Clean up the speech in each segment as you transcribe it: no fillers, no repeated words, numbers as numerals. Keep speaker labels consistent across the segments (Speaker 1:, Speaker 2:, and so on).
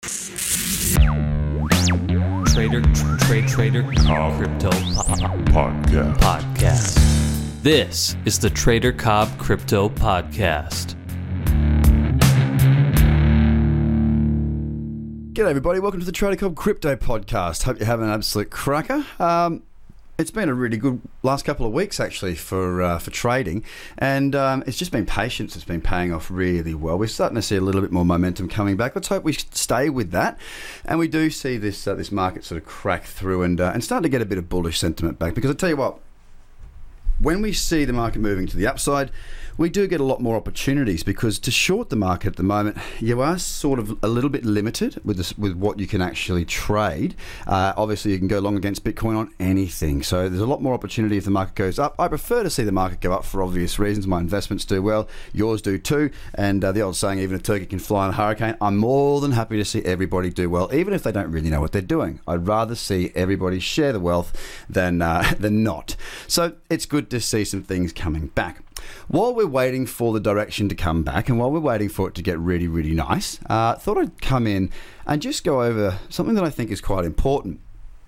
Speaker 1: Trader Cobb Crypto Podcast. This is the Trader Cobb Crypto Podcast.
Speaker 2: G'day everybody, welcome to the Trader Cobb Crypto Podcast. Hope you're having an absolute cracker. It's been a really good last couple of weeks actually for trading, and it's just been patience. It's been paying off really well. We're starting to see a little bit more momentum coming back. Let's hope we stay with that, and we do see this market sort of crack through and start to get a bit of bullish sentiment back. Because I tell you what, when we see the market moving to the upside, we do get a lot more opportunities, because to short the market at the moment, you are sort of a little bit limited with what you can actually trade. Obviously, you can go long against Bitcoin on anything, so there's a lot more opportunity if the market goes up. I prefer to see the market go up for obvious reasons. My investments do well, yours do too, and the old saying, even a turkey can fly in a hurricane. I'm more than happy to see everybody do well, even if they don't really know what they're doing. I'd rather see everybody share the wealth than not. So it's good to see some things coming back. While we're waiting for the direction to come back, and while we're waiting for it to get really, really nice, thought I'd come in and just go over something that I think is quite important.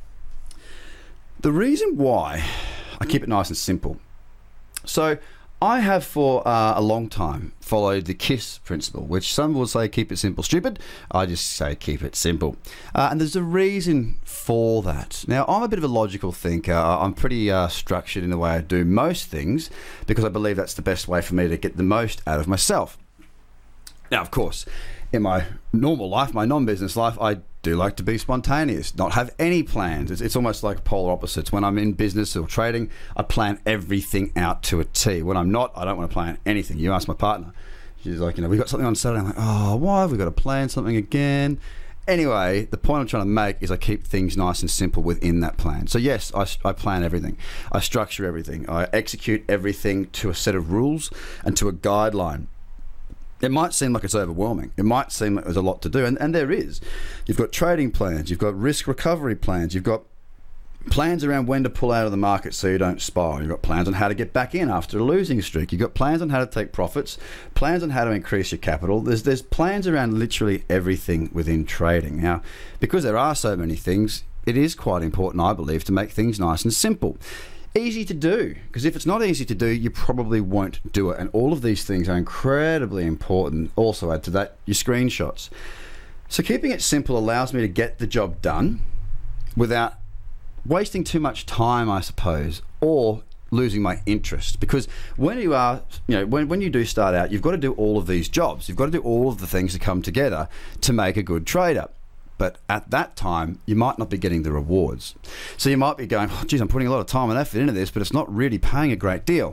Speaker 2: The reason why I keep it nice and simple. So I have for a long time followed the KISS principle, which some will say keep it simple, stupid. I just say keep it simple. And there's a reason for that. Now, I'm a bit of a logical thinker. I'm pretty structured in the way I do most things, because I believe that's the best way for me to get the most out of myself. Now, of course, in my normal life, my non-business life, I do like to be spontaneous, not have any plans. It's almost like polar opposites. When I'm in business or trading, I plan everything out to a T. When I'm not, I don't want to plan anything. You ask my partner, she's like, we've got something on Saturday. I'm like, oh, why have we got to plan something again? Anyway, the point I'm trying to make is I keep things nice and simple within that plan. So yes, I plan everything. I structure everything. I execute everything to a set of rules and to a guideline. It might seem like it's overwhelming. It might seem like there's a lot to do, and there is. You've got trading plans, you've got risk recovery plans, you've got plans around when to pull out of the market so you don't spiral. You've got plans on how to get back in after a losing streak. You've got plans on how to take profits, plans on how to increase your capital. There's plans around literally everything within trading. Now, because there are so many things, it is quite important, I believe, to make things nice and simple. Easy to do, because if it's not easy to do, you probably won't do it. And all of these things are incredibly important. Also add to that your screenshots. So keeping it simple allows me to get the job done without wasting too much time, I suppose, or losing my interest. Because when you are, when you do start out, you've got to do all of these jobs. You've got to do all of the things that come together to make a good trader. But at that time, you might not be getting the rewards. So you might be going, oh, geez, I'm putting a lot of time and effort into this, but it's not really paying a great deal.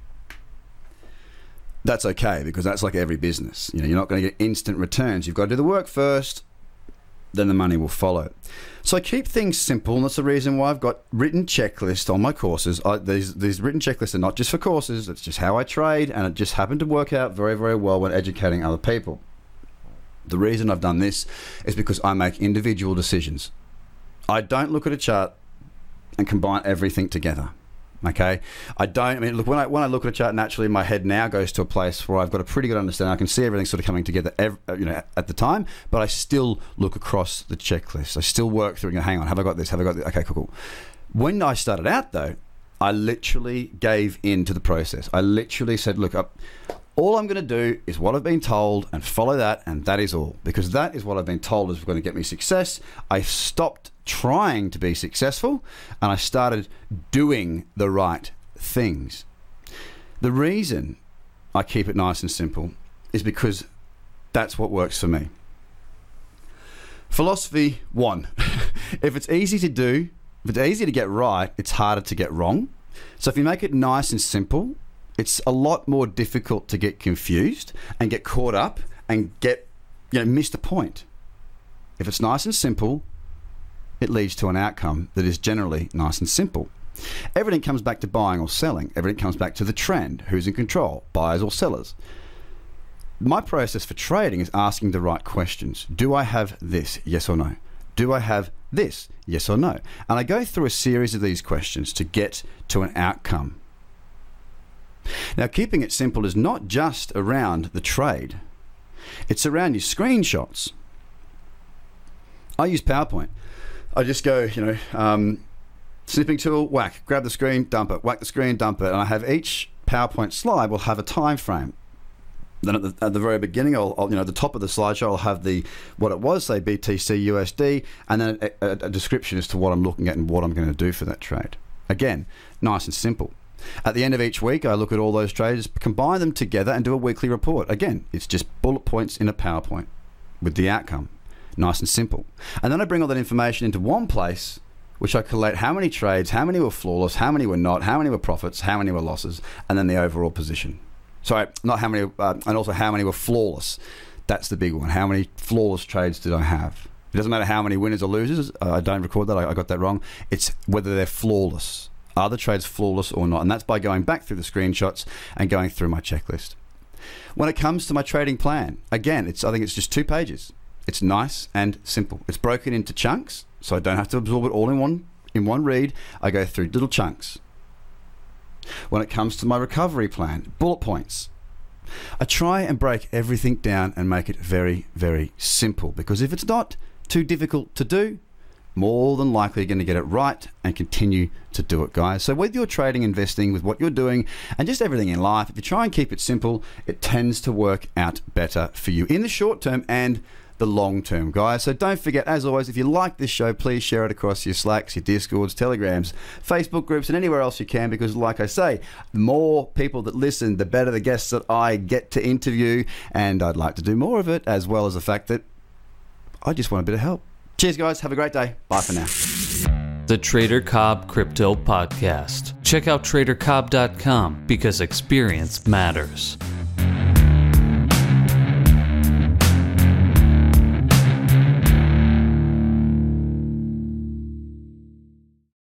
Speaker 2: That's okay, because that's like every business. You're not going to get instant returns. You've got to do the work first, then the money will follow. So I keep things simple, and that's the reason why I've got written checklists on my courses. These written checklists are not just for courses. It's just how I trade, and it just happened to work out very, very well when educating other people. The reason I've done this is because I make individual decisions. I don't look at a chart and combine everything together. Okay? Look, when I look at a chart, naturally my head now goes to a place where I've got a pretty good understanding. I can see everything sort of coming together at the time, but I still look across the checklist. I still work through and go, hang on, have I got this? Have I got this? Okay, cool. When I started out though, I literally gave in to the process. I literally said, look, all I'm going to do is what I've been told and follow that, and that is all. Because that is what I've been told is going to get me success. I stopped trying to be successful, and I started doing the right things. The reason I keep it nice and simple is because that's what works for me. Philosophy 1. If it's easy to do, if it's easy to get right, it's harder to get wrong. So if you make it nice and simple, it's a lot more difficult to get confused and get caught up and miss the point. If it's nice and simple, it leads to an outcome that is generally nice and simple. Everything comes back to buying or selling. Everything comes back to the trend. Who's in control, buyers or sellers? My process for trading is asking the right questions. Do I have this? Yes or no? Do I have this? Yes or no? And I go through a series of these questions to get to an outcome. Now, keeping it simple is not just around the trade. It's around your screenshots. I use PowerPoint. I just go, snipping tool, whack, grab the screen, dump it, whack the screen, dump it. And I have each PowerPoint slide will have a time frame. Then at the very beginning, at the top of the slideshow, I'll have what it was, say BTC USD, and then a description as to what I'm looking at and what I'm going to do for that trade. Again, nice and simple. At the end of each week, I look at all those trades, combine them together, and do a weekly report. Again, it's just bullet points in a PowerPoint with the outcome. Nice and simple. And then I bring all that information into one place, which I collate how many trades, how many were flawless, how many were not, how many were profits, how many were losses, and then the overall position. Sorry, not how many, and also how many were flawless. That's the big one. How many flawless trades did I have? It doesn't matter how many winners or losers. I don't record that. I got that wrong. It's whether they're flawless. Are the trades flawless or not? And that's by going back through the screenshots and going through my checklist. When it comes to my trading plan, again, I think it's just 2 pages. It's nice and simple. It's broken into chunks, so I don't have to absorb it all in one read. I go through little chunks. When it comes to my recovery plan, bullet points. I try and break everything down and make it very, very simple, because if it's not too difficult to do, more than likely you're going to get it right and continue to do it, guys. So whether you're trading, investing, with what you're doing, and just everything in life, if you try and keep it simple, it tends to work out better for you in the short term and the long term, guys. So don't forget, as always, if you like this show, please share it across your Slacks, your Discords, Telegrams, Facebook groups, and anywhere else you can, because like I say, the more people that listen, the better the guests that I get to interview, and I'd like to do more of it, as well as the fact that I just want a bit of help. Cheers, guys. Have a great day. Bye for now.
Speaker 1: The Trader Cobb Crypto Podcast. Check out TraderCobb.com because experience matters.